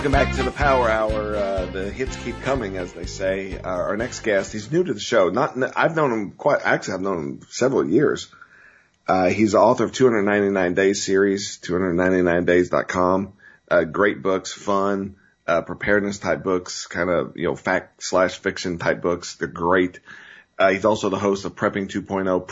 Welcome back to the Power Hour. The hits keep coming, as they say. Our next guest, he's new to the show. I've known him I've known him several years. He's the author of 299 Days series, 299days.com. Great books, fun, preparedness type books, kind of, fact/fiction type books. They're great. He's also the host of Prepping 2.0.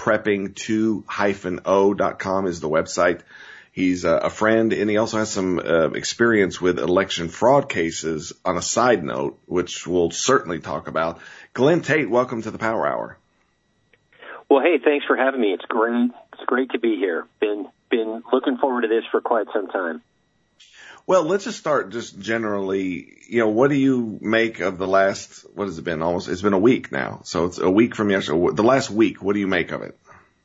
Prepping2-o.com is the website. He's a friend, and he also has some experience with election fraud cases on a side note, which we'll certainly talk about. Glenn Tate, welcome to the Power Hour. Well, hey, thanks for having me. It's great. It's great to be here. Been looking forward to this for quite some time. Well, let's just start just generally, what do you make of the last, what has it been? It's been a week now. So it's a week from yesterday. The last week, what do you make of it?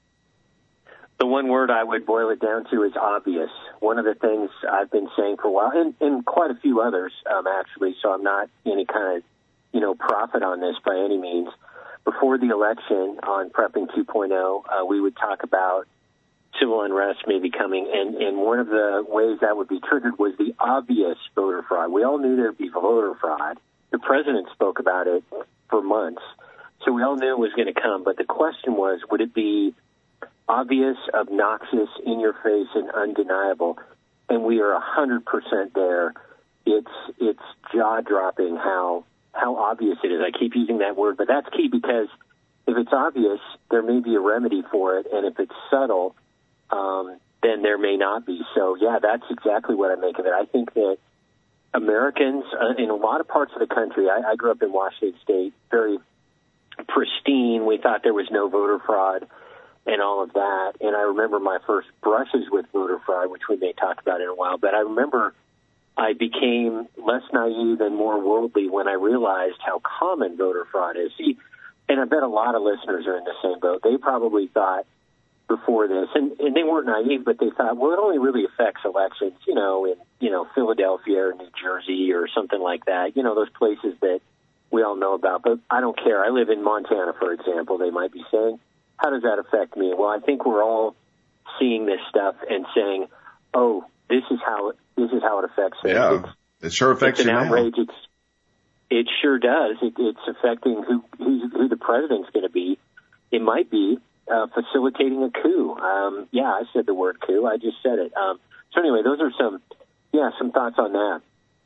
The one word I would boil it down to is obvious. One of the things I've been saying for a while, and quite a few others, actually, so I'm not any kind of, prophet on this by any means. Before the election on Prepping 2.0, we would talk about civil unrest maybe coming, and one of the ways that would be triggered was the obvious voter fraud. We all knew there would be voter fraud. The president spoke about it for months, so we all knew it was going to come. But the question was, would it be obvious, obnoxious, in your face, and undeniable? And we are 100% there. It's jaw-dropping how obvious it is. I keep using that word, but that's key, because if it's obvious, there may be a remedy for it, and if it's subtle, then there may not be. So, yeah, that's exactly what I make of it. I think that Americans in a lot of parts of the country, I grew up in Washington State, very pristine. We thought there was no voter fraud and all of that. And I remember my first brushes with voter fraud, which we may talk about in a while. But I remember I became less naive and more worldly when I realized how common voter fraud is. See, and I bet a lot of listeners are in the same boat. They probably thought before this, and they weren't naive, but they thought, well, it only really affects elections, in Philadelphia or New Jersey or something like that, those places that we all know about. But I don't care. I live in Montana, for example, they might be saying. How does that affect me? Well, I think we're all seeing this stuff and saying, "Oh, this is how it affects me." Yeah, it sure affects you now. It's an outrage. It sure does. It's affecting who the president's going to be. It might be facilitating a coup. Yeah, I said the word coup. I just said it. So anyway, those are some thoughts on that.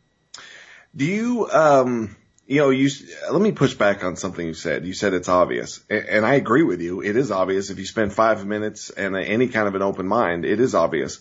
Do you let me push back on something you said. You said it's obvious, and I agree with you. It is obvious. If you spend 5 minutes and any kind of an open mind, it is obvious.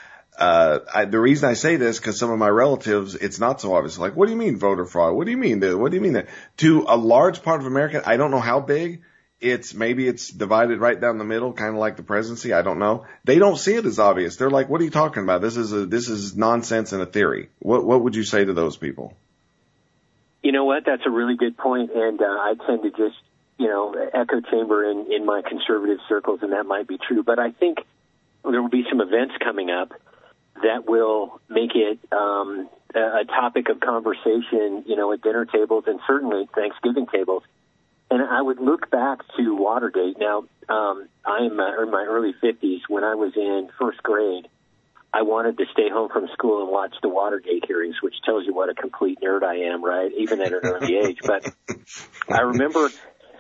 The reason I say this, because some of my relatives, it's not so obvious. Like, what do you mean voter fraud? What do you mean that? What do you mean that? To a large part of America, I don't know how big. Maybe it's divided right down the middle, kind of like the presidency. I don't know. They don't see it as obvious. They're like, what are you talking about? This is nonsense and a theory. What would you say to those people? You know what? That's a really good point, and I tend to just, echo chamber in my conservative circles, and that might be true. But I think there will be some events coming up that will make it a topic of conversation, at dinner tables and certainly Thanksgiving tables. And I would look back to Watergate. Now, I'm in my early 50s. When I was in first grade, I wanted to stay home from school and watch the Watergate hearings, which tells you what a complete nerd I am, right? Even at an early age. But I remember,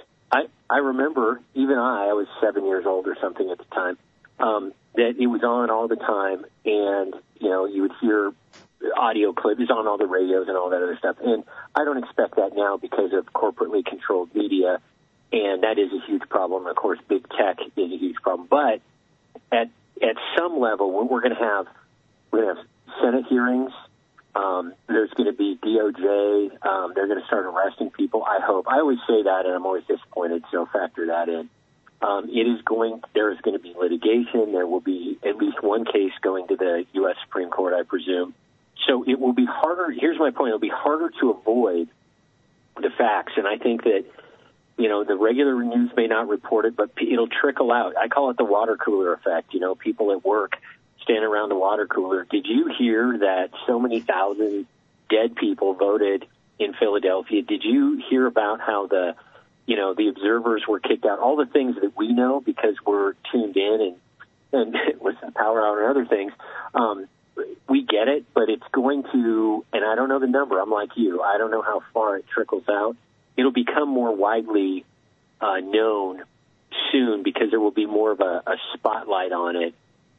even I was 7 years old or something at the time, that it was on all the time, and, you would hear audio clips. It was on all the radios and all that other stuff. And I don't expect that now because of corporately controlled media, and that is a huge problem. Of course, big tech is a huge problem. But at some level, we're going to have Senate hearings. There's going to be DOJ. They're going to start arresting people, I hope. I always say that, and I'm always disappointed, so factor that in. There is going to be litigation. There will be at least one case going to the U.S. Supreme Court, I presume. So it will be harder. Here's my point. It'll be harder to avoid the facts. And I think that, the regular news may not report it, but it'll trickle out. I call it the water cooler effect. People at work standing around the water cooler. Did you hear that so many thousand dead people voted in Philadelphia? Did you hear about how the observers were kicked out? All the things that we know because we're tuned in and listen to Power Hour and other things. we get it, but it's going to, and I don't know the number. I'm like you. I don't know how far it trickles out. It'll become more widely known soon because there will be more of a spotlight on it,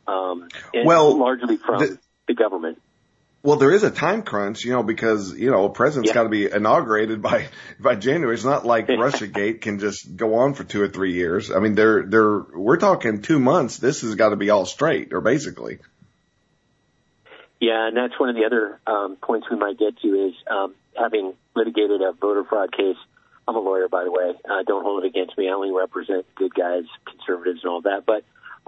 largely from the government. Well, there is a time crunch, because, a president's got to be inaugurated by January. It's not like Russiagate can just go on for 2 or 3 years. I mean, we're talking 2 months. This has got to be all straight, or basically. Yeah, and that's one of the other points we might get to is having litigated a voter fraud case. I'm a lawyer, by the way. Don't hold it against me. I only represent good guys, conservatives, and all that. But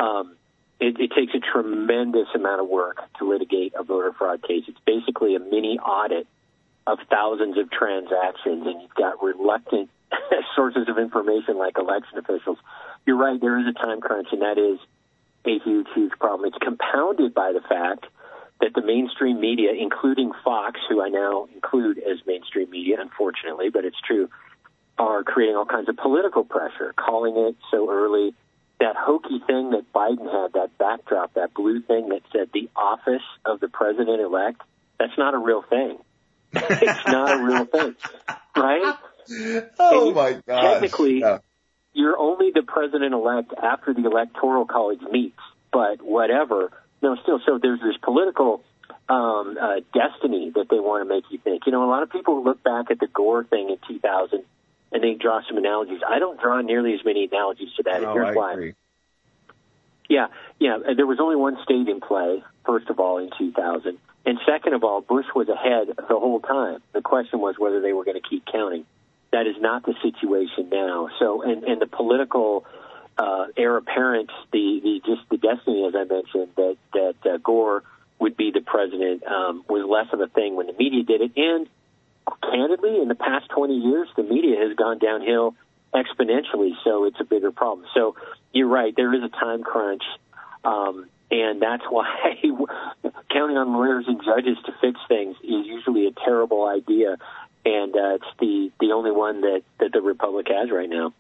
it takes a tremendous amount of work to litigate a voter fraud case. It's basically a mini audit of thousands of transactions, and you've got reluctant sources of information like election officials. You're right, there is a time crunch, and that is a huge, huge problem. It's compounded by the fact that the mainstream media, including Fox, who I now include as mainstream media, unfortunately, but it's true, are creating all kinds of political pressure, calling it so early. That hokey thing that Biden had, that backdrop, that blue thing that said the office of the president-elect, that's not a real thing. It's not a real thing, right? Oh, my gosh. Technically, you're only the president-elect after the Electoral College meets, but whatever. No, still, so there's this political destiny that they want to make you think. A lot of people look back at the Gore thing in 2000 and they draw some analogies. I don't draw nearly as many analogies to that, and here's why. Agree. Yeah, there was only one state in play, first of all, in 2000. And second of all, Bush was ahead the whole time. The question was whether they were going to keep counting. That is not the situation now. So, and the political heir apparent, the destiny, as I mentioned, that Gore would be the president was less of a thing when the media did it. And candidly, in the past 20 years, the media has gone downhill exponentially, so it's a bigger problem. So you're right, there is a time crunch, and that's why counting on lawyers and judges to fix things is usually a terrible idea, and it's the only one that the Republic has right now.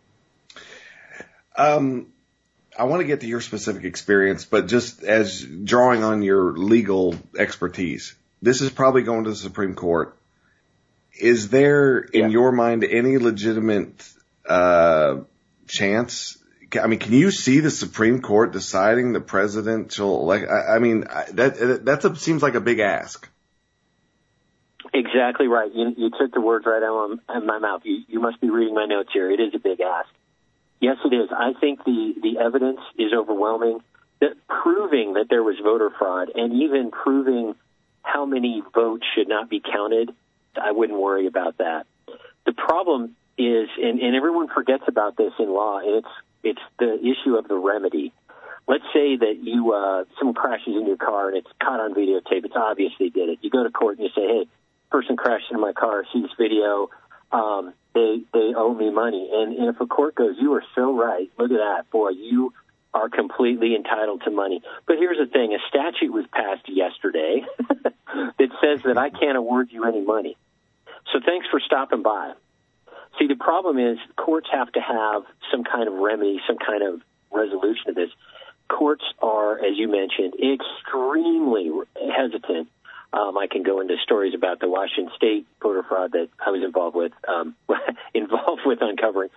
I want to get to your specific experience, but just as drawing on your legal expertise, this is probably going to the Supreme Court. Is there, in your mind, any legitimate chance? I mean, can you see the Supreme Court deciding the presidential election? I mean, that seems like a big ask. Exactly right. You took the words right out of my mouth. You must be reading my notes here. It is a big ask. Yes, it is. I think the evidence is overwhelming, that proving that there was voter fraud and even proving how many votes should not be counted. I wouldn't worry about that. The problem is, and everyone forgets about this in law, it's the issue of the remedy. Let's say that someone crashes in your car and it's caught on videotape. It's obvious they did it. You go to court and you say, hey, person crashed into my car, sees video, they owe me money. And if a court goes, you are so right, look at that, boy, you are completely entitled to money. But here's the thing, a statute was passed yesterday that says that I can't award you any money. So thanks for stopping by. See, the problem is courts have to have some kind of remedy, some kind of resolution of this. Courts are, as you mentioned, extremely hesitant. I can go into stories about the Washington State voter fraud that I was involved with uncovering.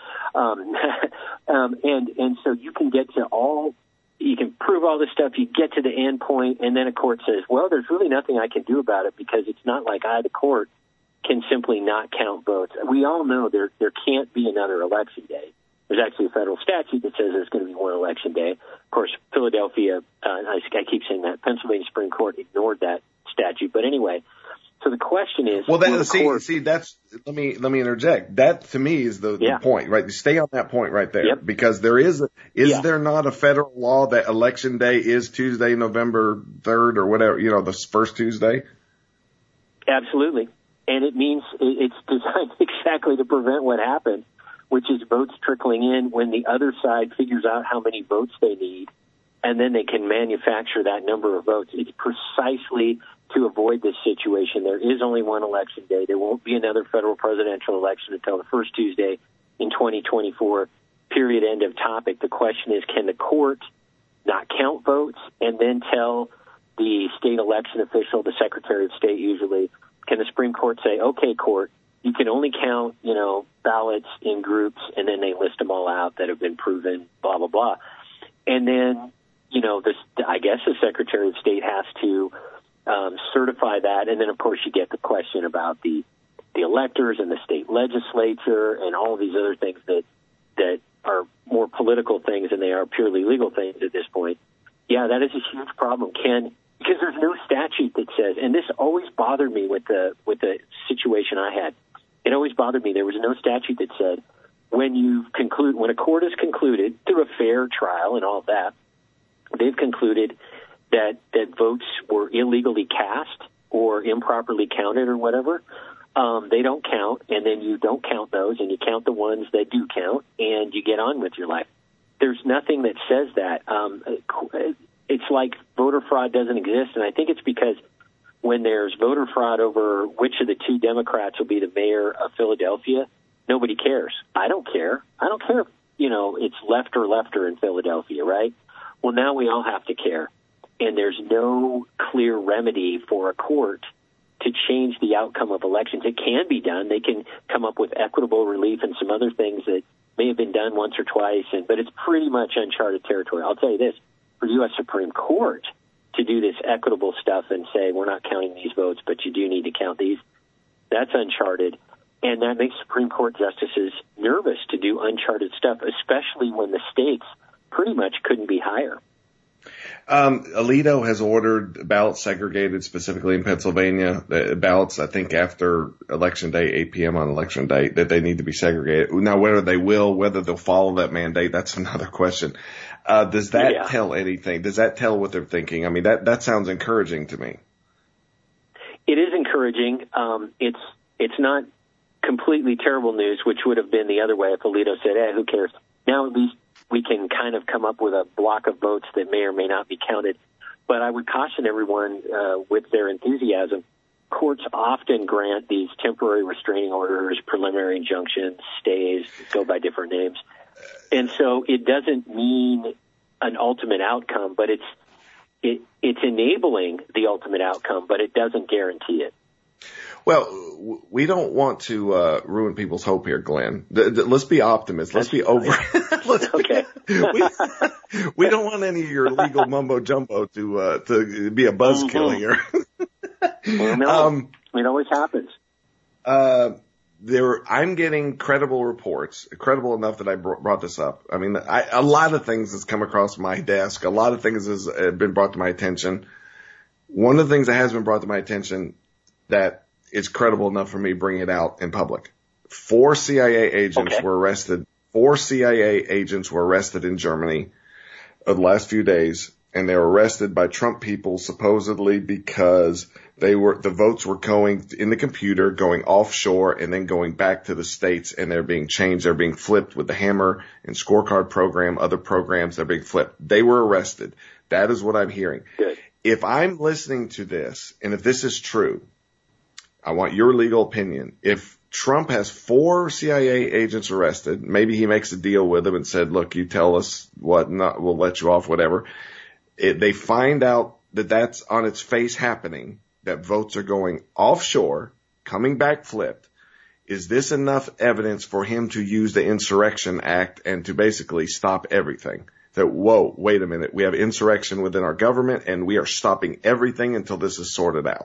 And so you can get to you can prove all this stuff, you get to the end point, and then a court says, well, there's really nothing I can do about it because it's not like I, the court, can simply not count votes. We all know there can't be another election day. There's actually a federal statute that says there's going to be one election day. Of course, Philadelphia, I keep saying that, Pennsylvania Supreme Court ignored that statute. But anyway, so the question is, well, that's let me interject. That to me is the point, right? You stay on that point right there, because there is there not a federal law that election day is Tuesday, November 3rd or whatever, the first Tuesday? Absolutely. And it means it's designed exactly to prevent what happened, which is votes trickling in when the other side figures out how many votes they need, and then they can manufacture that number of votes. It's precisely to avoid this situation. There is only one election day. There won't be another federal presidential election until the first Tuesday in 2024, period, end of topic. The question is, can the court not count votes and then tell the state election official, the Secretary of State usually, can the Supreme Court say, okay, court, you can only count, ballots in groups, and then they list them all out that have been proven, blah, blah, blah. And then, I guess the Secretary of State has to certify that. And then, of course, you get the question about the electors and the state legislature and all of these other things that are more political things than they are purely legal things at this point. Yeah, that is a huge problem. Because there's no statute that says, and this always bothered me with the situation I had. It always bothered me. There was no statute that said when a court has concluded through a fair trial and all of that, they've concluded that votes were illegally cast or improperly counted or whatever, they don't count, and then you don't count those, and you count the ones that do count, and you get on with your life. There's nothing that says that. It's like voter fraud doesn't exist, and I think it's because when there's voter fraud over which of the two Democrats will be the mayor of Philadelphia, nobody cares. I don't care. I don't care if, it's left or lefter in Philadelphia, right? Well, now we all have to care, and there's no clear remedy for a court to change the outcome of elections. It can be done. They can come up with equitable relief and some other things that may have been done once or twice, but it's pretty much uncharted territory. I'll tell you this, for U.S. Supreme Court to do this equitable stuff and say, we're not counting these votes, but you do need to count these, that's uncharted. And that makes Supreme Court justices nervous to do uncharted stuff, especially when the stakes pretty much couldn't be higher. Alito has ordered ballots segregated specifically in Pennsylvania. Ballots, I think, after Election Day, 8 p.m. on Election Day, that they need to be segregated. Now, whether they'll follow that mandate, that's another question. Does that tell anything? Does that tell what they're thinking? I mean, that sounds encouraging to me. It is encouraging. It's not completely terrible news, which would have been the other way if Alito said, who cares? Now at least we can kind of come up with a block of votes that may or may not be counted. But I would caution everyone with their enthusiasm. Courts often grant these temporary restraining orders, preliminary injunctions, stays, go by different names. And so it doesn't mean an ultimate outcome, but it's enabling the ultimate outcome, but it doesn't guarantee it. Well, we don't want to ruin people's hope here, Glenn. Let's be optimists. Let's be over. Okay. We don't want any of your legal mumbo jumbo to be a buzzkill here. Well, no, it always happens. I'm getting credible reports, credible enough that I brought this up. I mean, a lot of things has come across my desk. A lot of things has been brought to my attention. One of the things that has been brought to my attention that is credible enough for me bringing it out in public. 4 CIA agents were arrested. 4 CIA agents were arrested in Germany the last few days, and they were arrested by Trump people supposedly because the votes were going in the computer, going offshore, and then going back to the States, and they're being changed. They're being flipped with the Hammer and Scorecard program, other programs, they're being flipped. They were arrested. That is what I'm hearing. Good. If I'm listening to this, and if this is true, I want your legal opinion. If Trump has 4 CIA agents arrested, maybe he makes a deal with them and said, look, you tell us what, not, we'll let you off, whatever. They find out that that's on its face happening, that votes are going offshore, coming back flipped. Is this enough evidence for him to use the Insurrection Act and to basically stop everything? That, whoa, wait a minute, we have insurrection within our government and we are stopping everything until this is sorted out.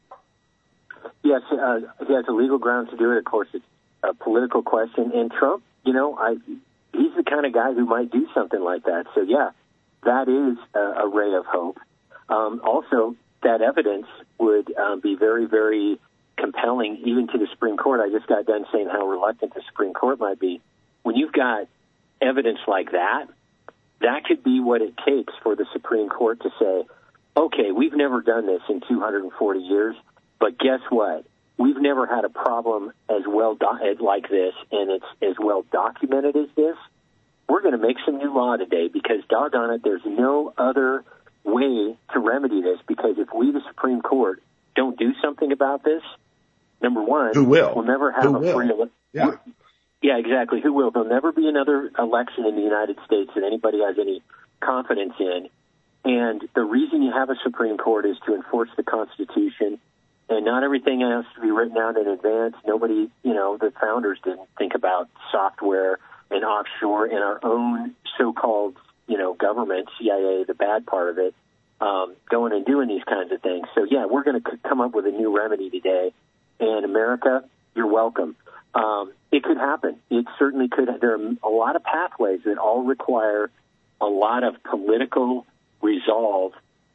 Yes, he has a legal ground to do it. Of course, it's a political question. And Trump, he's the kind of guy who might do something like that. So, yeah, that is a ray of hope. Also, that evidence would be very, very compelling even to the Supreme Court. I just got done saying how reluctant the Supreme Court might be. When you've got evidence like that, that could be what it takes for the Supreme Court to say, okay, we've never done this in 240 years. But guess what? We've never had a problem as well like this, and it's as well documented as this. We're going to make some new law today because, doggone it, there's no other way to remedy this. Because if we, the Supreme Court, don't do something about this, number one, who will? We'll never have a free election. Yeah, exactly. Who will? There'll never be another election in the United States that anybody has any confidence in. And the reason you have a Supreme Court is to enforce the Constitution, and not everything has to be written out in advance. Nobody, the founders didn't think about software and offshore in our own so-called, government, CIA, the bad part of it, going and doing these kinds of things. So, yeah, we're going to come up with a new remedy today. And America, you're welcome. It could happen. It certainly could. There are a lot of pathways that all require a lot of political resolve.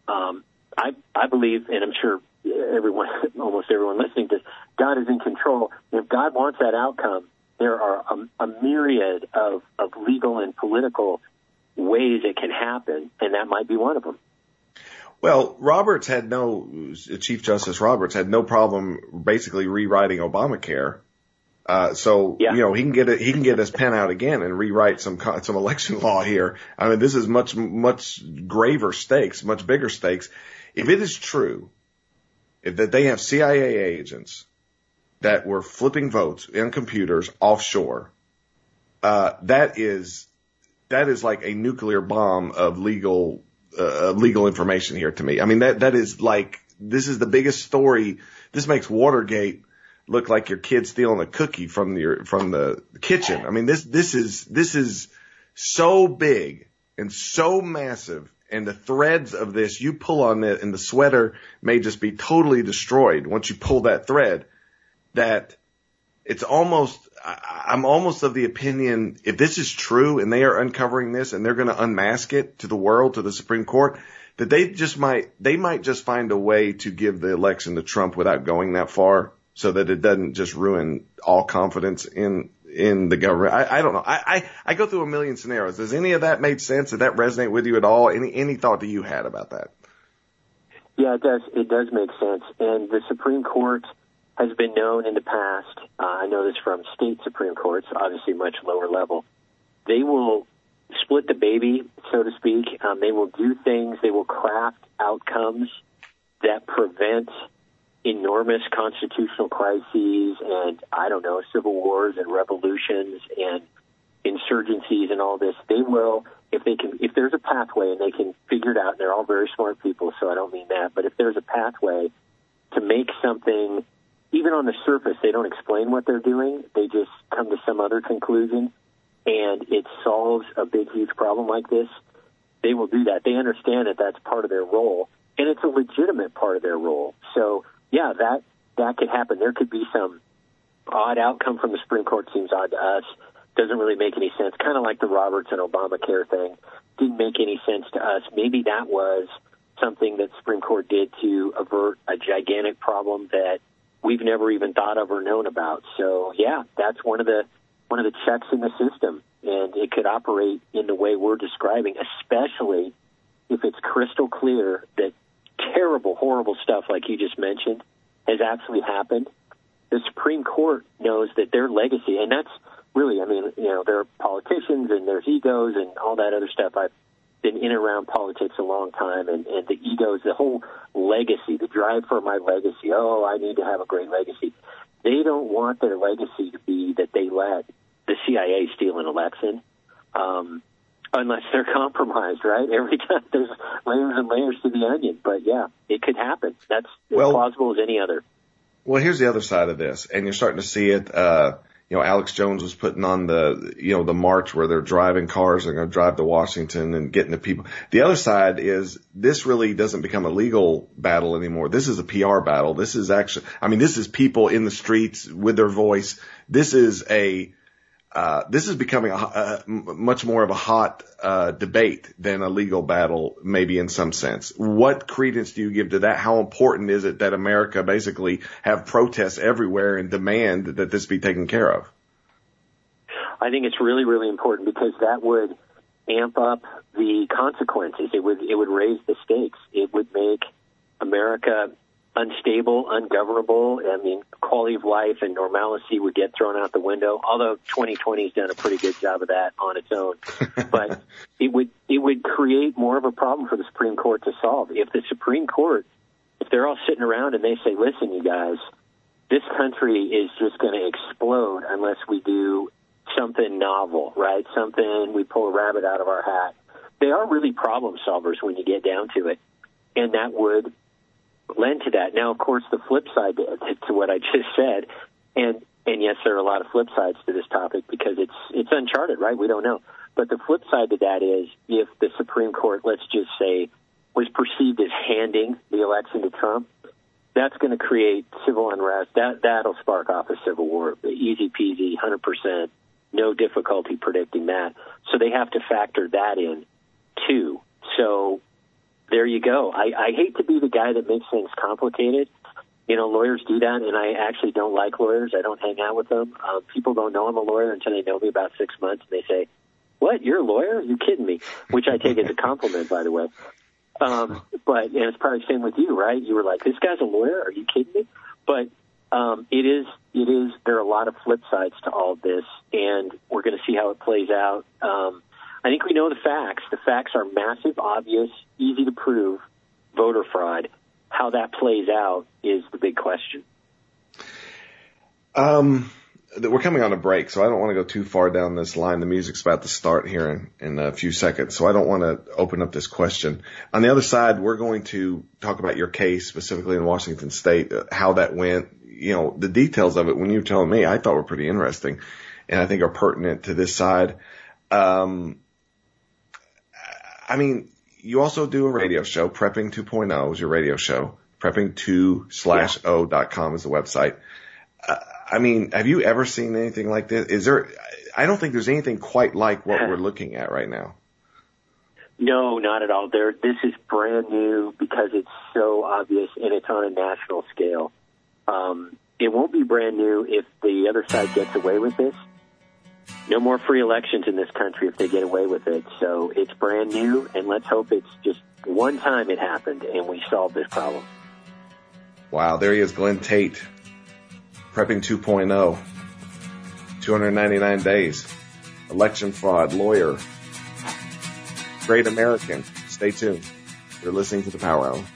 I believe, and I'm sure almost everyone listening to this, God is in control. If God wants that outcome, there are a myriad of legal and political ways it can happen, and that might be one of them. Well, Chief Justice Roberts had no problem basically rewriting Obamacare. He can get his pen out again and rewrite some election law here. I mean, this is much graver stakes, much bigger stakes. If it is true, that they have CIA agents that were flipping votes in computers offshore, that is like a nuclear bomb of legal information here to me. I mean, that is like, this is the biggest story. This makes Watergate look like your kid stealing a cookie from the kitchen. I mean, this is so big and so massive, and the threads of this, you pull on it and the sweater may just be totally destroyed once you pull that thread. That it's I'm almost of the opinion, if this is true and they are uncovering this and they're going to unmask it to the world, to the Supreme Court, that they might just find a way to give the election to Trump without going that far, so that it doesn't just ruin all confidence in the government. I don't know. I go through a million scenarios. Does any of that make sense? Did that resonate with you at all? Any thought that you had about that? Yeah, it does. It does make sense. And the Supreme Court has been known in the past. I know this from state Supreme Courts, obviously much lower level. They will split the baby, so to speak. They will do things. They will craft outcomes that prevent enormous constitutional crises and, civil wars and revolutions and insurgencies and all this. They will, if there's a pathway and they can figure it out, and they're all very smart people, so I don't mean that, but if there's a pathway to make something, even on the surface, they don't explain what they're doing. They just come to some other conclusion, and it solves a big, huge problem like this. They will do that. They understand that that's part of their role, and it's a legitimate part of their role. So, yeah, that could happen. There could be some odd outcome from the Supreme Court. Seems odd to us. Doesn't really make any sense. Kind of like the Roberts and Obamacare thing. Didn't make any sense to us. Maybe that was something that the Supreme Court did to avert a gigantic problem that we've never even thought of or known about. So, yeah, that's one of the checks in the system, and it could operate in the way we're describing, especially if it's crystal clear that terrible, horrible stuff like you just mentioned has actually happened. The Supreme Court knows that their legacy, and that's really, there are politicians and there's egos and all that other stuff. I've been in and around politics a long time, and the egos, the whole legacy, the drive for my legacy. Oh, I need to have a great legacy. They don't want their legacy to be that they let the CIA steal an election, unless they're compromised, right? Every time there's layers and layers to the onion. But, yeah, it could happen. That's as plausible as any other. Well, here's the other side of this, and you're starting to see it. Alex Jones was putting on the march where they're driving cars. They're going to drive to Washington and getting the people. The other side is this really doesn't become a legal battle anymore. This is a PR battle. This is actually, this is people in the streets with their voice. This is becoming a much more of a hot debate than a legal battle, maybe in some sense. What credence do you give to that? How important is it that America basically have protests everywhere and demand that this be taken care of? I think it's really, really important, because that would amp up the consequences. It would raise the stakes. It would make America unstable, ungovernable. Quality of life and normalcy would get thrown out the window, although 2020 has done a pretty good job of that on its own. But it would create more of a problem for the Supreme Court to solve. If the Supreme Court, if they're all sitting around and they say, listen, you guys, this country is just going to explode unless we do something novel, right? Something, we pull a rabbit out of our hat. they are really problem solvers when you get down to it, and that would lend to that. Now, of course, the flip side to what I just said, and yes, there are a lot of flip sides to this topic because it's uncharted, right? We don't know. But the flip side to that is if the Supreme Court, let's just say, was perceived as handing the election to Trump, that's going to create civil unrest. That'll spark off a civil war. Easy peasy, 100%, no difficulty predicting that. So they have to factor that in, too. So there you go. I hate to be the guy that makes things complicated. You know, lawyers do that, and I actually don't like lawyers. I don't hang out with them. People don't know I'm a lawyer until they know me about 6 months, and they say, "What, you're a lawyer? Are you kidding me?" Which I take as a compliment, by the way. But and it's probably the same with you, right? You were like, "This guy's a lawyer? Are you kidding me?" But it is. There are a lot of flip sides to all of this, and we're going to see how it plays out. I think we know the facts. The facts are massive, obvious, easy to prove voter fraud. How that plays out is the big question. We're coming on a break, so I don't want to go too far down this line. The music's about to start here in a few seconds, so I don't want to open up this question. On the other side, we're going to talk about your case, specifically in Washington State, how that went. You know, the details of it, when you were telling me, I thought were pretty interesting, and I think are pertinent to this side. I mean, you also do a radio show. Prepping 2.0 is your radio show. Prepping2/0.com is the website. I mean, have you ever seen anything like this? I don't think there's anything quite like what we're looking at right now. No, not at all. This is brand new because it's so obvious and it's on a national scale. It won't be brand new if the other side gets away with this. No more free elections in this country if they get away with it. So it's brand new, and let's hope it's just one time it happened and we solve this problem. Wow, there he is, Glenn Tate. Prepping 2.0. 299 days. Election fraud, lawyer. Great American. Stay tuned. You're listening to the Power Hour.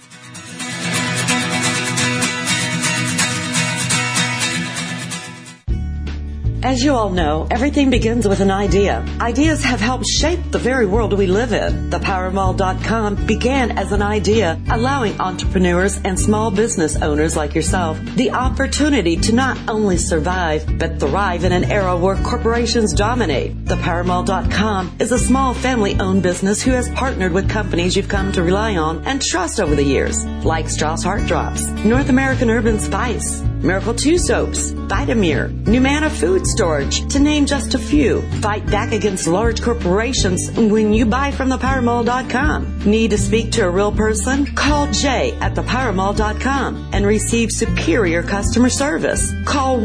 As you all know, everything begins with an idea. Ideas have helped shape the very world we live in. ThePowerMall.com began as an idea, allowing entrepreneurs and small business owners like yourself the opportunity to not only survive, but thrive in an era where corporations dominate. ThePowerMall.com is a small family-owned business who has partnered with companies you've come to rely on and trust over the years, like Strauss Heart Drops, North American Urban Spice, Miracle 2 Soaps, Vitamir, Numana Food Storage, to name just a few. Fight back against large corporations when you buy from ThePowerMall.com. Need to speak to a real person? Call Jay at ThePowerMall.com and receive superior customer service. Call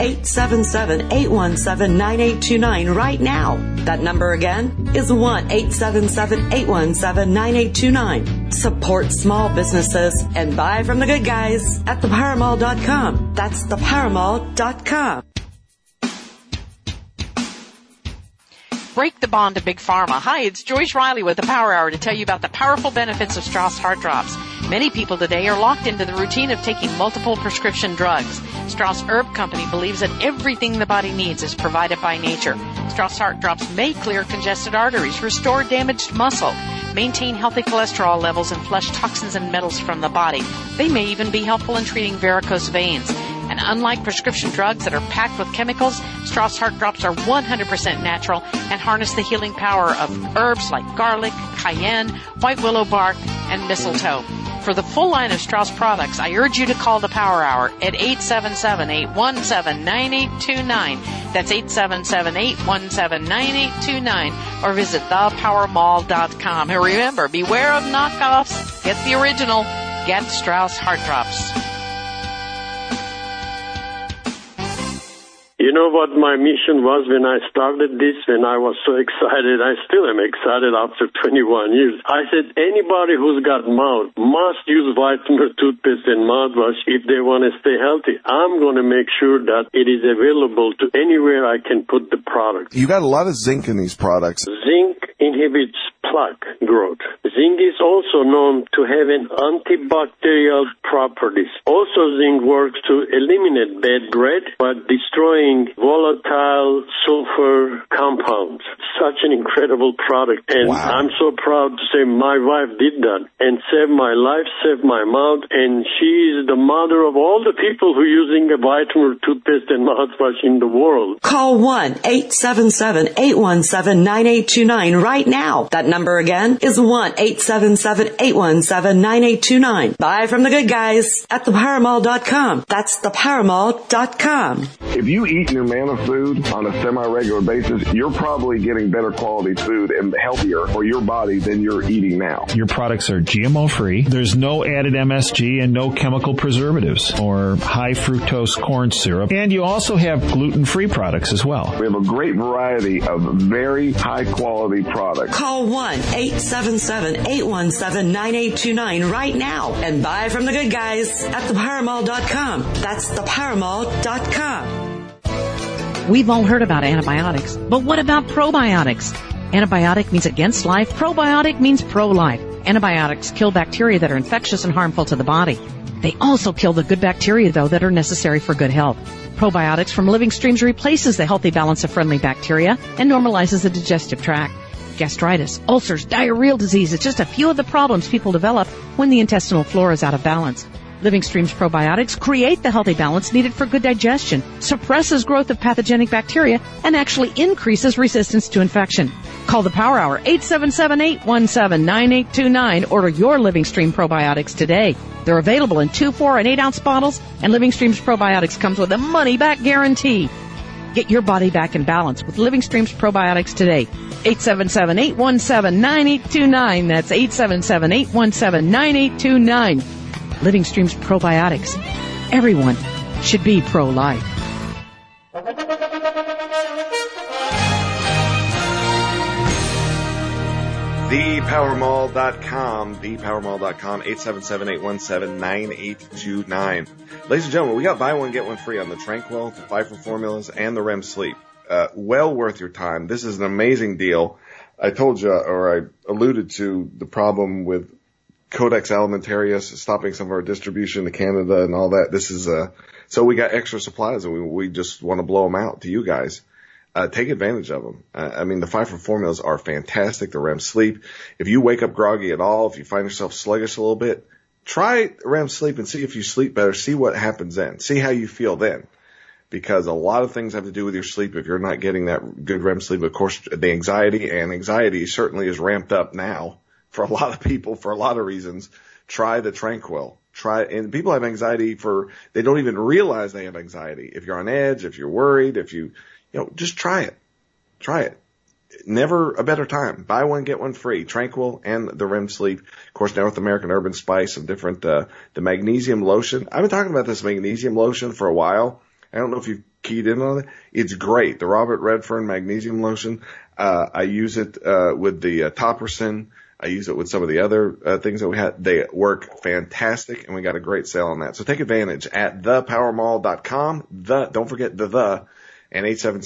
1-877-817-9829 right now. That number again is 1-877-817-9829. Support small businesses and buy from the good guys at ThePowerMall.com. That's ThePowerMall.com. Break the bond to Big Pharma. Hi, it's Joyce Riley with the Power Hour to tell you about the powerful benefits of Strauss Heart Drops. Many people today are locked into the routine of taking multiple prescription drugs. Strauss Herb Company believes that everything the body needs is provided by nature. Strauss Heart Drops may clear congested arteries, restore damaged muscle, maintain healthy cholesterol levels, and flush toxins and metals from the body. They may even be helpful in treating varicose veins. And unlike prescription drugs that are packed with chemicals, Strauss Heart Drops are 100% natural and harness the healing power of herbs like garlic, cayenne, white willow bark, and mistletoe. For the full line of Strauss products, I urge you to call the Power Hour at 877-817-9829. That's 877-817-9829. Or visit thepowermall.com. And remember, beware of knockoffs. Get the original. Get Strauss Heart Drops. You know what my mission was when I started this, when I was so excited? I still am excited after 21 years. I said anybody who's got mouth must use Vitamin toothpaste and mouthwash if they want to stay healthy. I'm going to make sure that it is available to anywhere I can put the product. You got a lot of zinc in these products. Zinc inhibits plaque growth. Zinc is also known to have an antibacterial properties. Also, zinc works to eliminate bad breath by destroying volatile sulfur compounds. Such an incredible product. And wow. I'm so proud to say my wife did that and saved my life, saved my mouth, and she is the mother of all the people who are using a vitamin toothpaste and mouthwash in the world. Call 1-877-817-9829 right now. That number again is 1-877-817-9829. Buy from the good guys at thepowermall.com. That's thepowermall.com. If you eat Numana food on a semi-regular basis, you're probably getting better quality food and healthier for your body than you're eating now. Your products are GMO-free. There's no added MSG and no chemical preservatives or high fructose corn syrup. And you also have gluten-free products as well. We have a great variety of very high-quality products. Call 1-877-817-9829 right now and buy from the good guys at thepowermall.com. That's thepowermall.com. We've all heard about antibiotics, but what about probiotics? Antibiotic means against life. Probiotic means pro-life. Antibiotics kill bacteria that are infectious and harmful to the body. They also kill the good bacteria, though, that are necessary for good health. Probiotics from Living Streams replaces the healthy balance of friendly bacteria and normalizes the digestive tract. Gastritis, ulcers, diarrheal disease is just a few of the problems people develop when the intestinal flora is out of balance. Living Streams probiotics create the healthy balance needed for good digestion, suppresses growth of pathogenic bacteria, and actually increases resistance to infection. Call the Power Hour, 877-817-9829. Order your Living Stream probiotics today. They're available in 2, 4, and 8-ounce bottles, and Living Streams probiotics comes with a money-back guarantee. Get your body back in balance with Living Streams probiotics today. 877-817-9829. That's 877-817-9829. Living Streams probiotics. Everyone should be pro-life. ThePowerMall.com, ThePowerMall.com, 877-817-9829. Ladies and gentlemen, we got buy one, get one free on the Tranquil, the Pfeiffer formulas, and the REM sleep. Well worth your time. This is an amazing deal. I told you, or I alluded to the problem with Codex Alimentarius stopping some of our distribution to Canada and all that. This is, so we got extra supplies and we just want to blow them out to you guys. Take advantage of them. I mean, the Pfeiffer formulas are fantastic. The REM sleep. If you wake up groggy at all, if you find yourself sluggish a little bit, try REM sleep and see if you sleep better. See what happens then. See how you feel then. Because a lot of things have to do with your sleep. If you're not getting that good REM sleep, of course, the anxiety certainly is ramped up now for a lot of people for a lot of reasons. Try the Tranquil. And people have anxiety they don't even realize they have anxiety. If you're on edge, if you're worried, just try it. Try it. Never a better time. Buy one, get one free. Tranquil and the REM sleep. Of course, North American Urban Spice, some different, the magnesium lotion. I've been talking about this magnesium lotion for a while. I don't know if you've keyed in on it. It's great. The Robert Redfern magnesium lotion. I use it, with the, Topperson. I use it with some of the other things that we had. They work fantastic, and we got a great sale on that. So take advantage at thepowermall.com. Don't forget the, and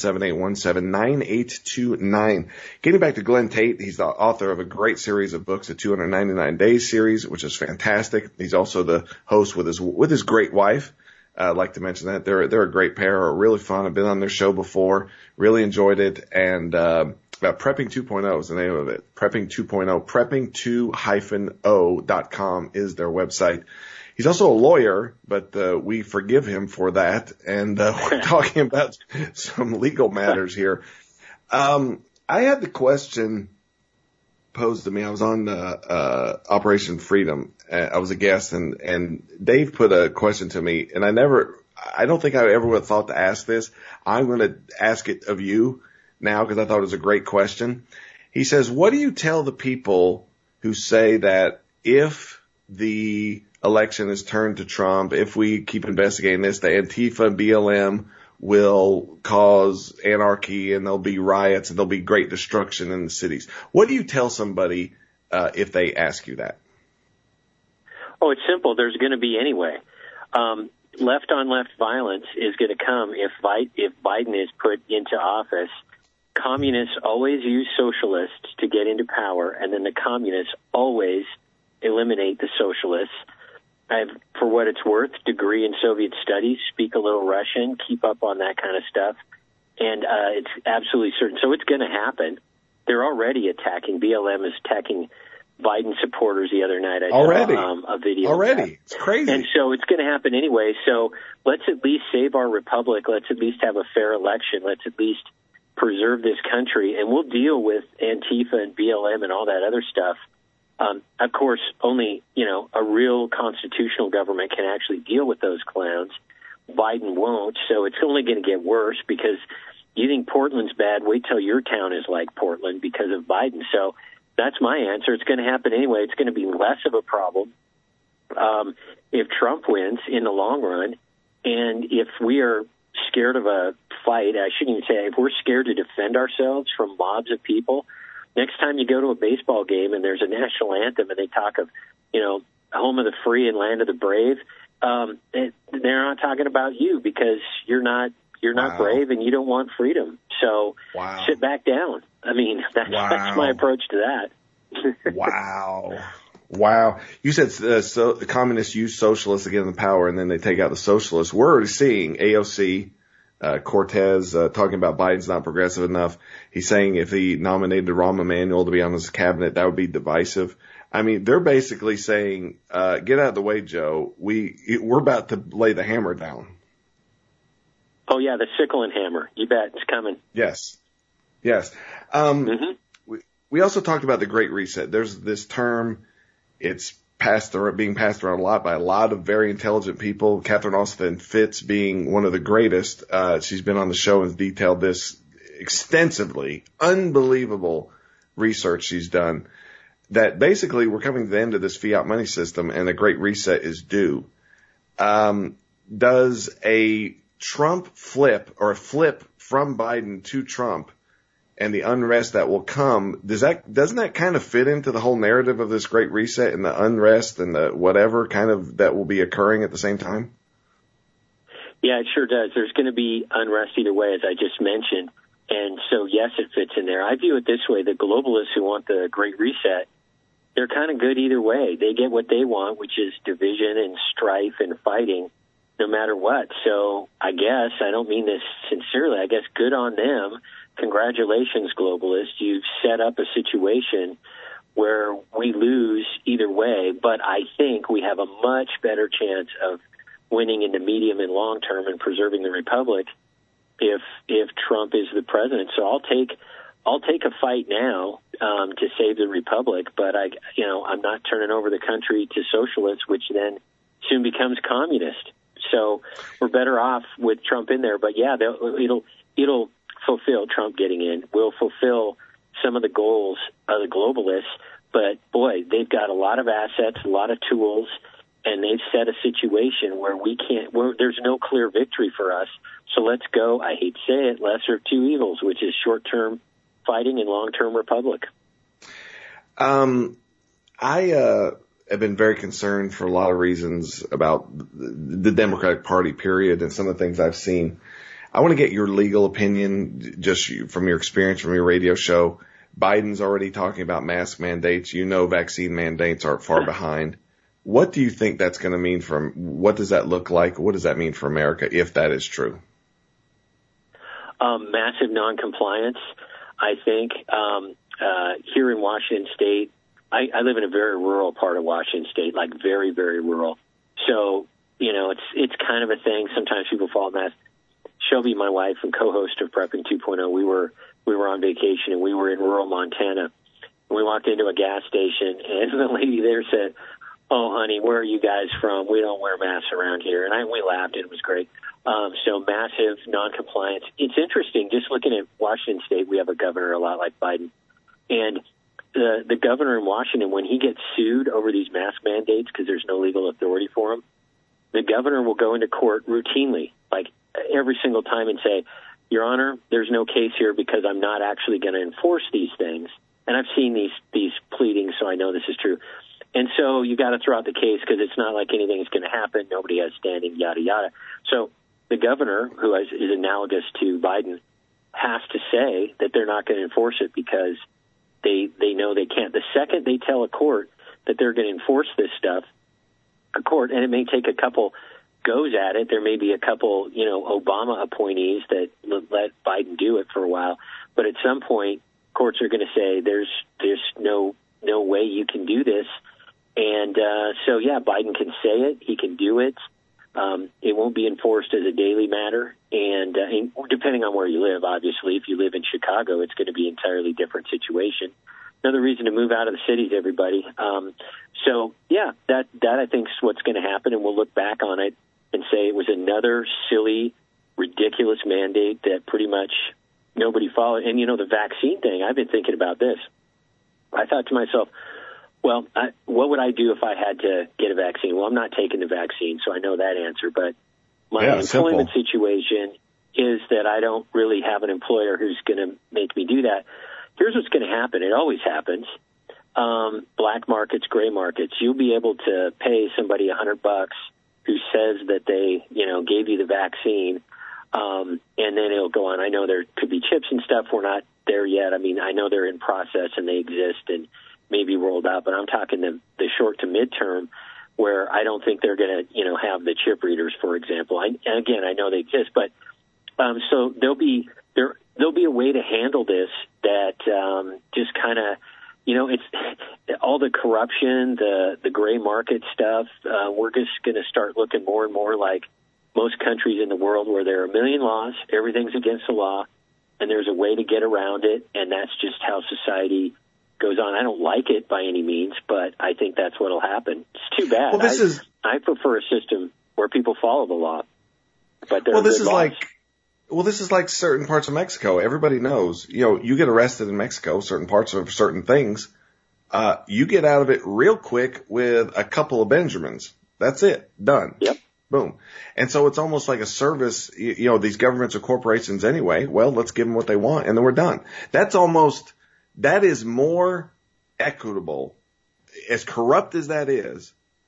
877-817-9829. Getting back to Glenn Tate, he's the author of a great series of books, the 299 Days series, which is fantastic. He's also the host with his great wife. I'd like to mention that they're a great pair, are really fun. I've been on their show before, really enjoyed it, and about Prepping 2.0 is the name of it. Prepping 2.0, prepping2-o.com is their website. He's also a lawyer, but we forgive him for that, and we're talking about some legal matters here. I had the question posed to me. I was on Operation Freedom. I was a guest, and Dave put a question to me, and I don't think I ever would have thought to ask this. I'm going to ask it of you now because I thought it was a great question. He says, what do you tell the people who say that if the election is turned to Trump, if we keep investigating this, the Antifa and BLM will cause anarchy and there'll be riots and there'll be great destruction in the cities? What do you tell somebody if they ask you that? Oh, it's simple. There's going to be anyway. Left-on-left violence is going to come if Biden is put into office. communists always use socialists to get into power, and then the communists always eliminate the socialists. I have, for what it's worth, degree in Soviet studies, speak a little Russian, keep up on that kind of stuff, and it's absolutely certain. So it's going to happen. They're already attacking. BLM is attacking Biden supporters the other night. I saw a video. Already. It's crazy. And so it's going to happen anyway. So let's at least save our republic. Let's at least have a fair election. Let's at least preserve this country, and we'll deal with Antifa and BLM and all that other stuff. Of course, only, a real constitutional government can actually deal with those clowns. Biden won't, so it's only going to get worse because you think Portland's bad, wait till your town is like Portland because of Biden. So that's my answer. It's going to happen anyway. It's going to be less of a problem if Trump wins in the long run. And if we are scared of a fight, I shouldn't even say, if we're scared to defend ourselves from mobs of people, next time you go to a baseball game and there's a national anthem and they talk of, home of the free and land of the brave, they're not talking about you because you're not brave and you don't want freedom. So sit back down. I mean, that's my approach to that. Wow. You said the communists use socialists to get in the power, and then they take out the socialists. We're already seeing AOC, Cortez talking about Biden's not progressive enough. He's saying if he nominated Rahm Emanuel to be on his cabinet, that would be divisive. I mean, they're basically saying, get out of the way, Joe. We're about to lay the hammer down. Oh, yeah, the sickle and hammer. You bet. It's coming. Yes. We also talked about the Great Reset. There's this term. It's being passed around a lot by a lot of very intelligent people. Catherine Austin Fitts being one of the greatest. She's been on the show and detailed this extensively. Unbelievable research she's done. That basically we're coming to the end of this fiat money system and the Great Reset is due. Does a Trump flip or a flip from Biden to Trump and the unrest that will come, doesn't that kind of fit into the whole narrative of this Great Reset and the unrest and the whatever kind of that will be occurring at the same time? Yeah, it sure does. There's going to be unrest either way, as I just mentioned. And so, yes, it fits in there. I view it this way. The globalists who want the Great Reset, they're kind of good either way. They get what they want, which is division and strife and fighting no matter what. So I guess, I don't mean this sincerely, I guess good on them. Congratulations, globalists. You've set up a situation where we lose either way, but I think we have a much better chance of winning in the medium and long term and preserving the republic if Trump is the president. So I'll take a fight now to save the republic, but I'm not turning over the country to socialists, which then soon becomes communist. So we're better off with Trump in there. But yeah, it'll fulfill Trump getting in. Will fulfill some of the goals of the globalists. But boy, they've got a lot of assets, a lot of tools, and they've set a situation where there's no clear victory for us. So let's go, I hate to say it, lesser of two evils, which is short-term fighting and long-term republic. I have been very concerned for a lot of reasons about the Democratic Party, period, and some of the things I've seen. I want to get your legal opinion, just from your experience from your radio show. Biden's already talking about mask mandates. Vaccine mandates aren't far behind. What do you think that's going to mean what does that look like? What does that mean for America if that is true? Massive noncompliance, I think. Here in Washington State, I live in a very rural part of Washington State, like very, very rural. So, it's kind of a thing. Sometimes people follow masks. Shelby, my wife and co-host of Prepping 2.0, we were on vacation and we were in rural Montana. And we walked into a gas station and the lady there said, "Oh, honey, where are you guys from? We don't wear masks around here." And we laughed. It was great. So massive noncompliance. It's interesting, just looking at Washington State, we have a governor a lot like Biden. And the governor in Washington, when he gets sued over these mask mandates because there's no legal authority for him, the governor will go into court routinely, like every single time, and say, "Your Honor, there's no case here because I'm not actually going to enforce these things." And I've seen these pleadings, so I know this is true. And so you got to throw out the case because it's not like anything is going to happen. Nobody has standing, yada, yada. So the governor, who is analogous to Biden, has to say that they're not going to enforce it because they know they can't. The second they tell a court that they're going to enforce this stuff, a court, and it may take a couple goes at it. There may be a couple, Obama appointees that let Biden do it for a while. But at some point, courts are going to say there's no way you can do this. And so, Biden can say it. He can do it. It won't be enforced as a daily matter. And depending on where you live, obviously, if you live in Chicago, it's going to be an entirely different situation. Another reason to move out of the cities, everybody. That I think is what's going to happen, and we'll look back on it and say it was another silly, ridiculous mandate that pretty much nobody followed. And, the vaccine thing, I've been thinking about this. I thought to myself, well, what would I do if I had to get a vaccine? Well, I'm not taking the vaccine, so I know that answer. But my employment situation is that I don't really have an employer who's going to make me do that. Here's what's going to happen. It always happens. Black markets, gray markets. You'll be able to pay somebody $100 who says that they, gave you the vaccine, and then it'll go on. I know there could be chips and stuff. We're not there yet. I mean, I know they're in process and they exist and maybe rolled out, but I'm talking the short to midterm where I don't think they're going to, have the chip readers, for example. And again, I know they exist, but so there'll be a way to handle this that just kind of, it's all the corruption, the gray market stuff. We're just going to start looking more and more like most countries in the world where there are a million laws, everything's against the law, and there's a way to get around it, and that's just how society goes on. I don't like it by any means, but I think that's what'll happen. It's too bad. Well, I prefer a system where people follow the law. But this is like certain parts of Mexico. Everybody knows, you get arrested in Mexico, certain parts of certain things, you get out of it real quick with a couple of Benjamins. That's it. Done. Yep. Boom. And so it's almost like a service, these governments are corporations anyway. Well, let's give them what they want and then we're done. That is more equitable. As corrupt as that is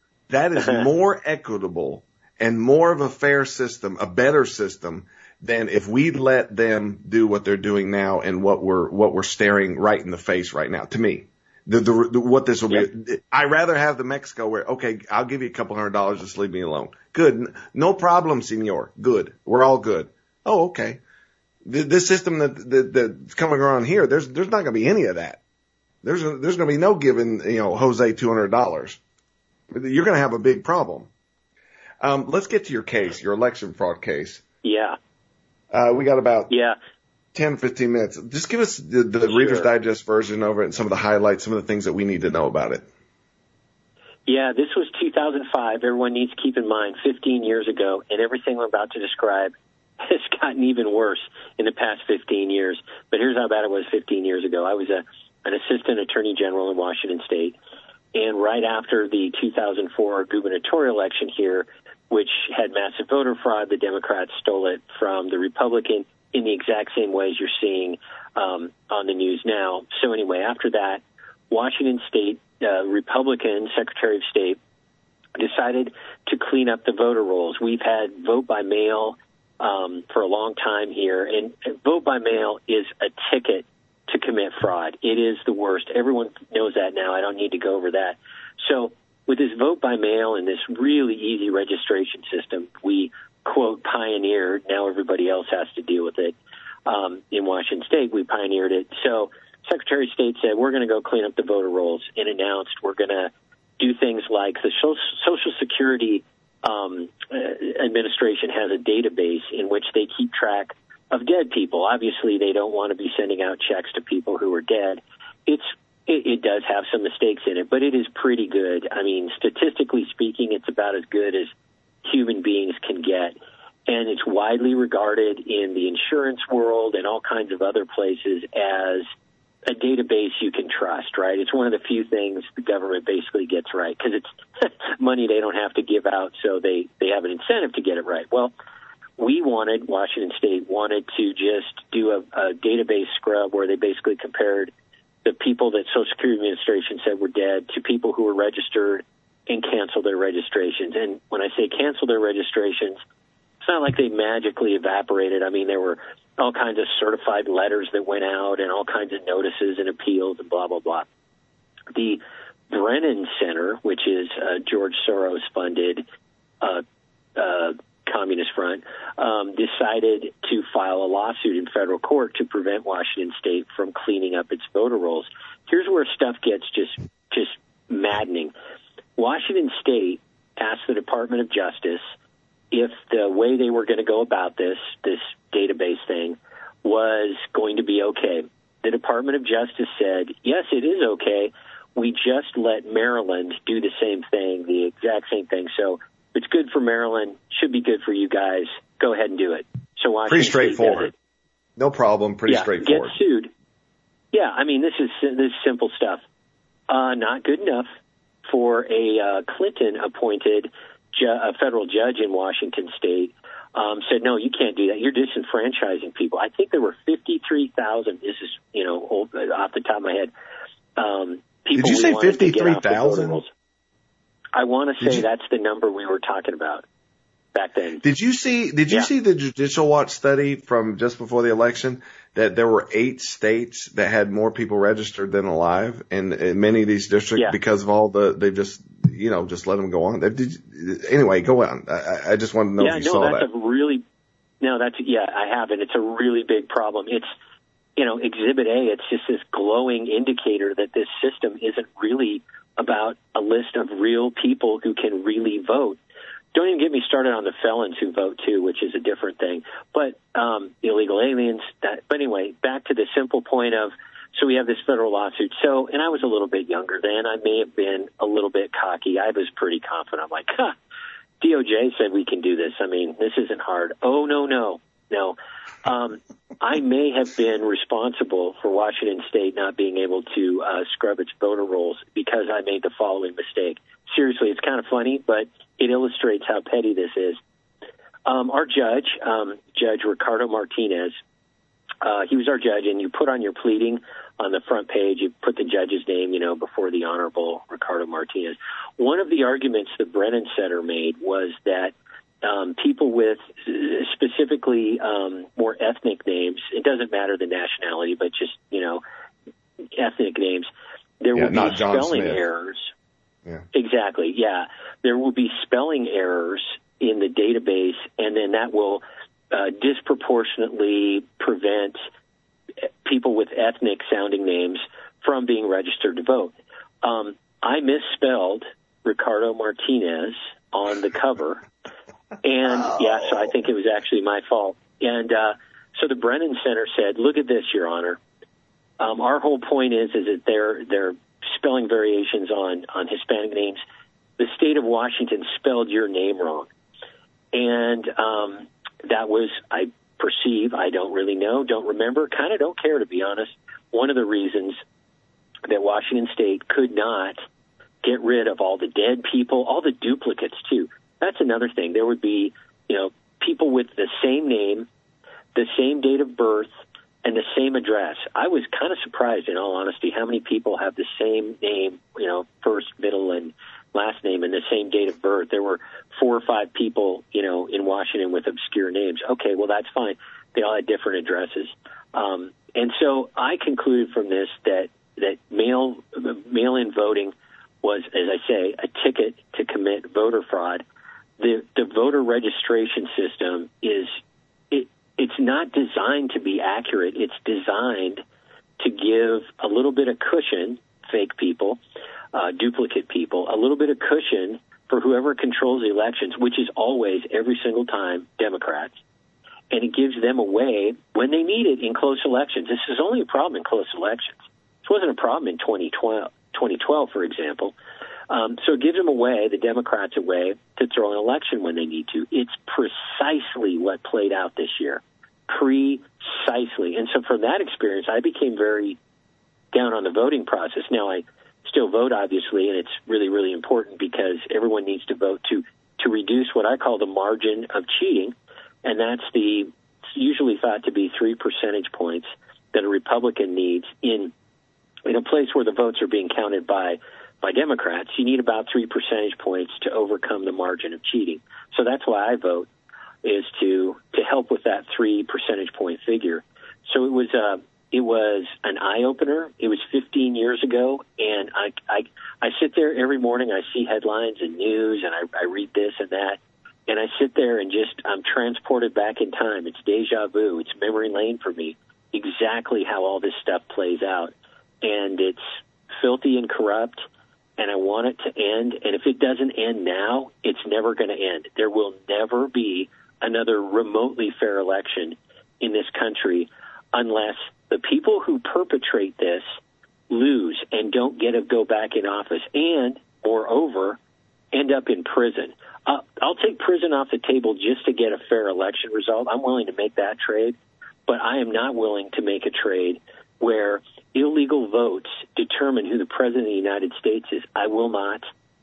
more equitable and more of a fair system, a better system than if we let them do what they're doing now and what we're staring right in the face right now. To me, what this will be, I'd rather have the Mexico where, okay, I'll give you a couple $100, just leave me alone. Good. No problem, senor. Good. We're all good. Oh, okay. This system that's coming around here, there's not going to be any of that. There's going to be no giving, Jose $200. You're going to have a big problem. Let's get to your case, your election fraud case. Yeah. We got about 10, 15 minutes. Just give us the Reader's Digest version over it and some of the highlights, some of the things that we need to know about it. Yeah, this was 2005. Everyone needs to keep in mind 15 years ago, and everything I'm about to describe has gotten even worse in the past 15 years. But here's how bad it was 15 years ago. I was an assistant attorney general in Washington State, and right after the 2004 gubernatorial election here, which had massive voter fraud, the Democrats stole it from the Republican in the exact same ways you're seeing on the news now. So anyway, after that, Washington State Republican Secretary of State decided to clean up the voter rolls. We've had vote by mail for a long time here, and vote by mail is a ticket to commit fraud. It is the worst. Everyone knows that now. I don't need to go over that. So with this vote by mail and this really easy registration system, we, quote, pioneered. Now everybody else has to deal with it. In Washington State, we pioneered it. So Secretary of State said, we're going to go clean up the voter rolls, and announced we're going to do things like the Social Security Administration has a database in which they keep track of dead people. Obviously, they don't want to be sending out checks to people who are dead. It does have some mistakes in it, but it is pretty good. I mean, statistically speaking, it's about as good as human beings can get. And it's widely regarded in the insurance world and all kinds of other places as a database you can trust, right? It's one of the few things the government basically gets right, because it's money they don't have to give out, so they have an incentive to get it right. Well, Washington State wanted to just do a database scrub where they basically compared the people that Social Security Administration said were dead to people who were registered and canceled their registrations. And when I say cancel their registrations, it's not like they magically evaporated. I mean, there were all kinds of certified letters that went out and all kinds of notices and appeals and blah, blah, blah. The Brennan Center, which is George Soros-funded Communist Front, decided to file a lawsuit in federal court to prevent Washington State from cleaning up its voter rolls. Here's where stuff gets just maddening. Washington State asked the Department of Justice if the way they were going to go about this database thing was going to be okay. The Department of Justice said, yes, it is okay. We just let Maryland do the same thing, the exact same thing. So it's good for Maryland, should be good for you guys. Go ahead and do it. So Washington pretty straightforward. No problem. Pretty straightforward. Get sued. Yeah, I mean, this is simple stuff. Not good enough for a Clinton-appointed a federal judge in Washington State said, no, you can't do that. You're disenfranchising people. I think there were 53,000. This is, off the top of my head. People. Did you say 53,000? I want to say that's the number we were talking about back then. Did you see the Judicial Watch study from just before the election that there were 8 states that had more people registered than alive in many of these districts because of all they just let them go on. Anyway, go on. I just wanted to know if you saw that. I have, and it's a really big problem. It's, Exhibit A, it's just this glowing indicator that this system isn't really about a list of real people who can really vote. Don't even get me started on the felons who vote too, which is a different thing. But illegal aliens. But anyway, back to the simple point of, so we have this federal lawsuit. So, and I was a little bit younger then. I may have been a little bit cocky. I was pretty confident. I'm like, DOJ said we can do this. I mean, this isn't hard. Oh, no. I may have been responsible for Washington State not being able to scrub its voter rolls because I made the following mistake. Seriously, it's kind of funny, but it illustrates how petty this is. Our judge, Judge Ricardo Martinez, he was our judge, and you put on your pleading on the front page, you put the judge's name, before the Honorable Ricardo Martinez. One of the arguments the Brennan Center made was that people with specifically more ethnic names, it doesn't matter the nationality, but just, ethnic names, there will be spelling errors. Yeah. Exactly, yeah. There will be spelling errors in the database, and then that will disproportionately prevent people with ethnic-sounding names from being registered to vote. I misspelled Ricardo Martinez on the cover, and so I think it was actually my fault. And so the Brennan Center said, "Look at this, Your Honor. Our whole point is that they're spelling variations on Hispanic names. The state of Washington spelled your name wrong, and that was, I perceive, I don't really know, don't remember, kind of don't care, to be honest, one of the reasons that Washington State could not get rid of all the dead people, all the duplicates, too. That's another thing. There would be, people with the same name, the same date of birth, and the same address. I was kind of surprised, in all honesty, how many people have the same name, first, middle, and last name, and the same date of birth. There were 4 or 5 people, in Washington with obscure names. Okay, well, that's fine. They all had different addresses. And so I concluded from this that mail-in voting was, as I say, a ticket to commit voter fraud. The voter registration system it's not designed to be accurate. It's designed to give a little bit of cushion, fake people, duplicate people, a little bit of cushion for whoever controls the elections, which is always, every single time, Democrats. And it gives them a way when they need it in close elections. This is only a problem in close elections. This wasn't a problem in 2012, for example. So it gives them a way, the Democrats a way, to throw an election when they need to. It's precisely what played out this year. Precisely. And so from that experience, I became very down on the voting process. Now, I still vote, obviously, and it's really, really important because everyone needs to vote to reduce what I call the margin of cheating, and that's usually thought to be 3 percentage points that a Republican needs in a place where the votes are being counted by Democrats. You need about 3 percentage points to overcome the margin of cheating. So that's why I vote. is to help with that 3 percentage point figure. So it was an eye-opener. It was 15 years ago, and I sit there every morning. I see headlines and news, and I read this and that, and I sit there and I'm transported back in time. It's deja vu. It's memory lane for me, exactly how all this stuff plays out. And it's filthy and corrupt, and I want it to end. And if it doesn't end now, it's never going to end. There will never be another remotely fair election in this country unless the people who perpetrate this lose and don't get to go back in office and, moreover, end up in prison. I'll take prison off the table just to get a fair election result. I'm willing to make that trade, but I am not willing to make a trade where illegal votes determine who the president of the United States is. I will not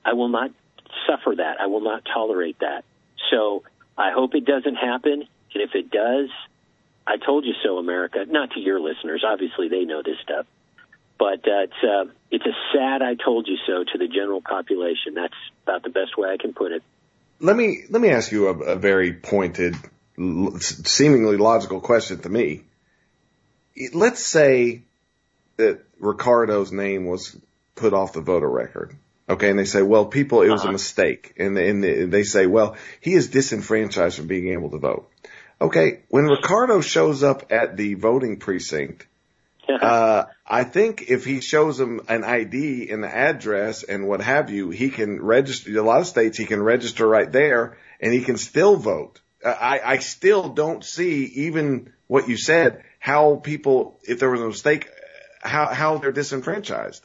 suffer that. I will not tolerate that. So I hope it doesn't happen, and if it does, I told you so, America. Not to your listeners. Obviously, they know this stuff. But it's a sad I told you so to the general population. That's about the best way I can put it. Let me ask you a very pointed, seemingly logical question to me. Let's say that Ricardo's name was put off the voter record. Okay, and they say, well, it was a mistake. And they say, well, he is disenfranchised from being able to vote. Okay, when Ricardo shows up at the voting precinct, I think if he shows them an ID and the address and what have you, he can register. A lot of states he can register right there and he can still vote. I still don't see, even what you said, how people, if there was a mistake, how they're disenfranchised.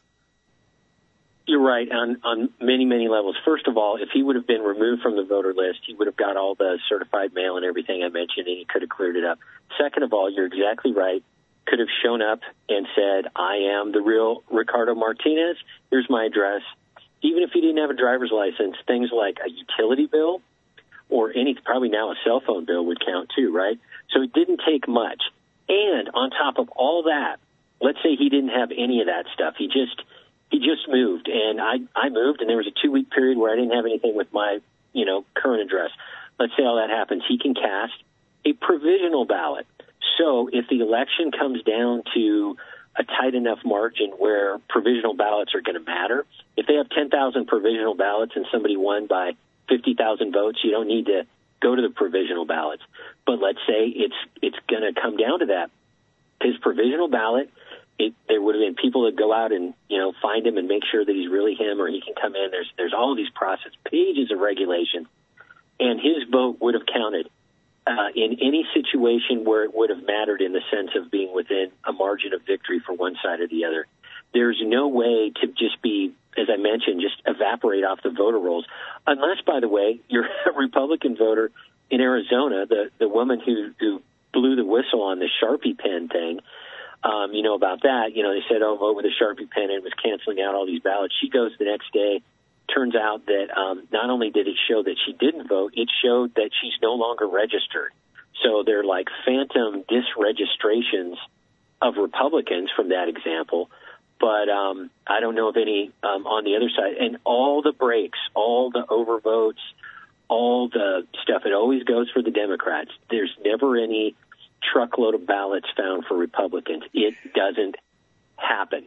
You're right on many, many levels. First of all, if he would have been removed from the voter list, he would have got all the certified mail and everything I mentioned, and he could have cleared it up. Second of all, you're exactly right. Could have shown up and said, I am the real Ricardo Martinez. Here's my address. Even if he didn't have a driver's license, things like a utility bill or probably now a cell phone bill would count too, right? So it didn't take much. And on top of all that, let's say he didn't have any of that stuff. He just moved, and I moved, and there was a 2-week period where I didn't have anything with my, current address. Let's say all that happens. He can cast a provisional ballot. So if the election comes down to a tight enough margin where provisional ballots are going to matter, if they have 10,000 provisional ballots and somebody won by 50,000 votes, you don't need to go to the provisional ballots. But let's say it's going to come down to that. His provisional ballot, there would have been people that go out and, find him and make sure that he's really him, or he can come in. There's all of these process, pages of regulation, and his vote would have counted in any situation where it would have mattered in the sense of being within a margin of victory for one side or the other. There's no way to just be, as I mentioned, just evaporate off the voter rolls, unless, by the way, you're a Republican voter in Arizona, the woman who blew the whistle on the Sharpie pen thing. About that, they said, vote with a Sharpie pen, and it was canceling out all these ballots. She goes the next day. Turns out that not only did it show that she didn't vote, it showed that she's no longer registered. So they're like phantom disregistrations of Republicans from that example. But I don't know of any on the other side. And all the breaks, all the overvotes, all the stuff, it always goes for the Democrats. There's never any truckload of ballots found for Republicans. It doesn't happen.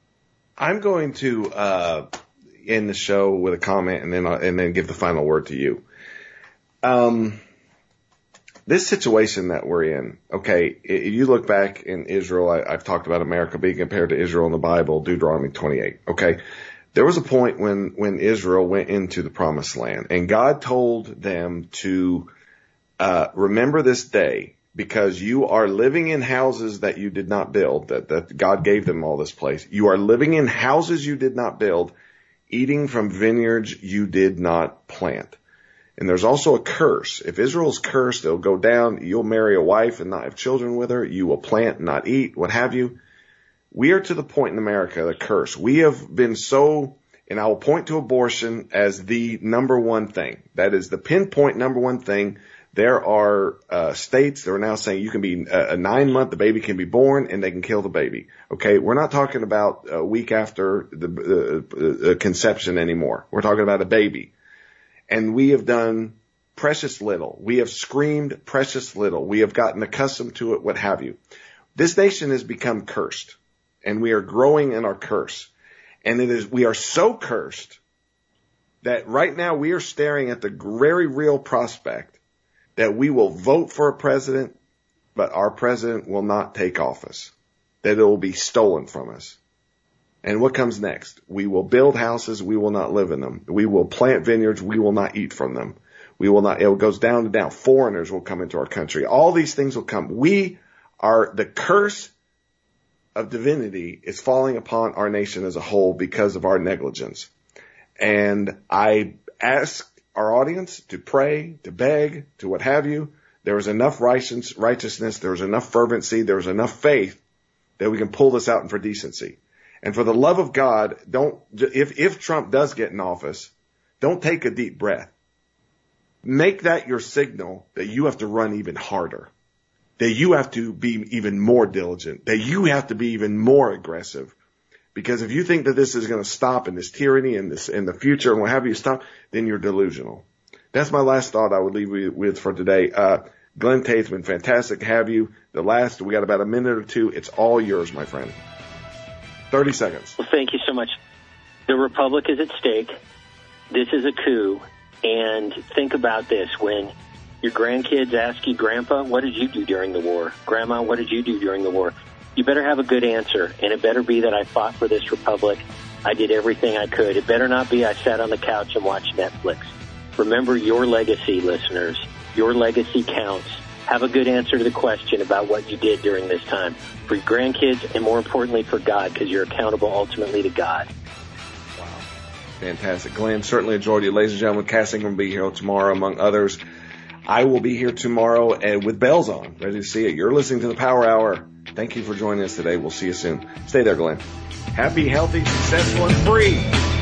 I'm going to end the show with a comment and then give the final word to you. This situation that we're in, okay, if you look back in Israel, I've talked about America being compared to Israel in the Bible, Deuteronomy 28, okay? There was a point when Israel went into the promised land, and God told them to remember this day, because you are living in houses that you did not build, that God gave them all this place. You are living in houses you did not build, eating from vineyards you did not plant. And there's also a curse. If Israel's cursed, it'll go down. You'll marry a wife and not have children with her. You will plant and not eat, what have you. We are to the point in America, the curse. We have been so, and I will point to abortion as the number one thing. That is the pinpoint number one thing. There are states that are now saying you can be a 9-month, the baby can be born, and they can kill the baby. Okay, we're not talking about a week after the conception anymore. We're talking about a baby. And we have done precious little. We have screamed precious little. We have gotten accustomed to it, what have you. This nation has become cursed, and we are growing in our curse. And we are so cursed that right now we are staring at the very real prospect that we will vote for a president, but our president will not take office, that it will be stolen from us. And what comes next? We will build houses, we will not live in them. We will plant vineyards, we will not eat from them. We will not, it goes down to down. Foreigners will come into our country. All these things will come. The curse of divinity is falling upon our nation as a whole because of our negligence. And I ask our audience to pray, to beg, to what have you. There is enough righteousness, there is enough fervency, there is enough faith that we can pull this out for decency. And for the love of God, if Trump does get in office, don't take a deep breath. Make that your signal that you have to run even harder, that you have to be even more diligent, that you have to be even more aggressive. Because if you think that this is going to stop in this tyranny and this in the future and what have you stop, then you're delusional. That's my last thought I would leave you with for today. Glenn Tate, it's been fantastic to have you. We got about a minute or two. It's all yours, my friend. 30 seconds. Well, thank you so much. The Republic is at stake. This is a coup. And think about this. When your grandkids ask you, Grandpa, what did you do during the war? Grandma, what did you do during the war? You better have a good answer, and it better be that I fought for this republic. I did everything I could. It better not be I sat on the couch and watched Netflix. Remember your legacy, listeners. Your legacy counts. Have a good answer to the question about what you did during this time for your grandkids and, more importantly, for God, because you're accountable ultimately to God. Wow. Fantastic. Glenn, certainly enjoyed you. Ladies and gentlemen, Casting will be here tomorrow, among others. I will be here tomorrow with bells on, ready to see it. You're listening to the Power Hour. Thank you for joining us today. We'll see you soon. Stay there, Glenn. Happy, healthy, successful, and free.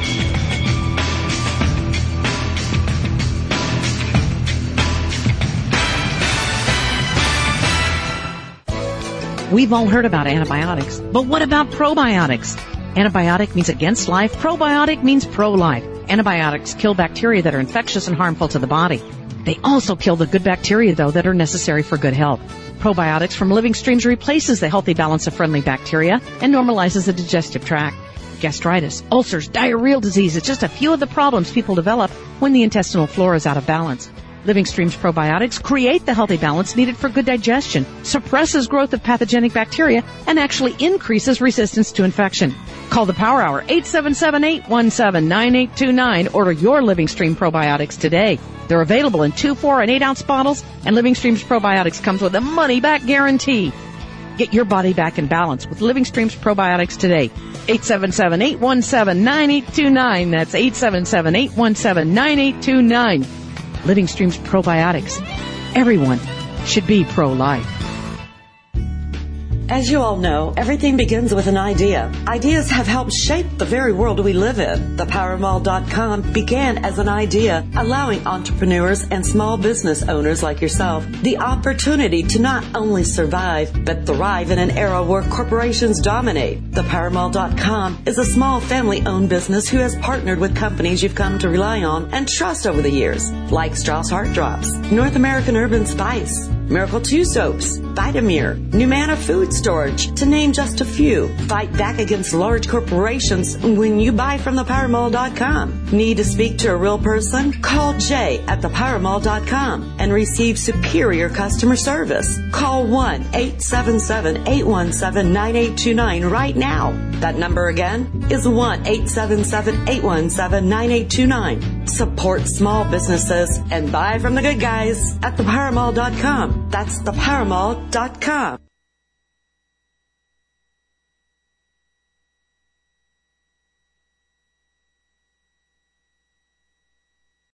We've all heard about antibiotics, but what about probiotics? Antibiotic means against life. Probiotic means pro-life. Antibiotics kill bacteria that are infectious and harmful to the body. They also kill the good bacteria, though, that are necessary for good health. Probiotics from Living Streams replaces the healthy balance of friendly bacteria and normalizes the digestive tract. Gastritis, ulcers, diarrheal disease is just a few of the problems people develop when the intestinal flora is out of balance. Living Streams probiotics create the healthy balance needed for good digestion, suppresses growth of pathogenic bacteria, and actually increases resistance to infection. Call the Power Hour, 877-817-9829. Order your Living Stream probiotics today. They're available in 2, 4, and 8-ounce bottles, and Living Streams probiotics comes with a money-back guarantee. Get your body back in balance with Living Streams probiotics today. 877-817-9829. That's 877-817-9829. Living Streams probiotics. Everyone should be pro-life. As you all know, everything begins with an idea. Ideas have helped shape the very world we live in. ThePowerMall.com began as an idea, allowing entrepreneurs and small business owners like yourself the opportunity to not only survive, but thrive in an era where corporations dominate. ThePowerMall.com is a small family-owned business who has partnered with companies you've come to rely on and trust over the years, like Strauss Heart Drops, North American Urban Spice, Miracle 2 Soaps, Vitamir, Numana Food Storage, to name just a few. Fight back against large corporations when you buy from ThePowerMall.com. Need to speak to a real person? Call Jay at ThePowerMall.com and receive superior customer service. Call 1-877-817-9829 right now. That number again is 1-877-817-9829. Support small businesses and buy from the good guys at ThePowerMall.com. That's ThePowerMall.com.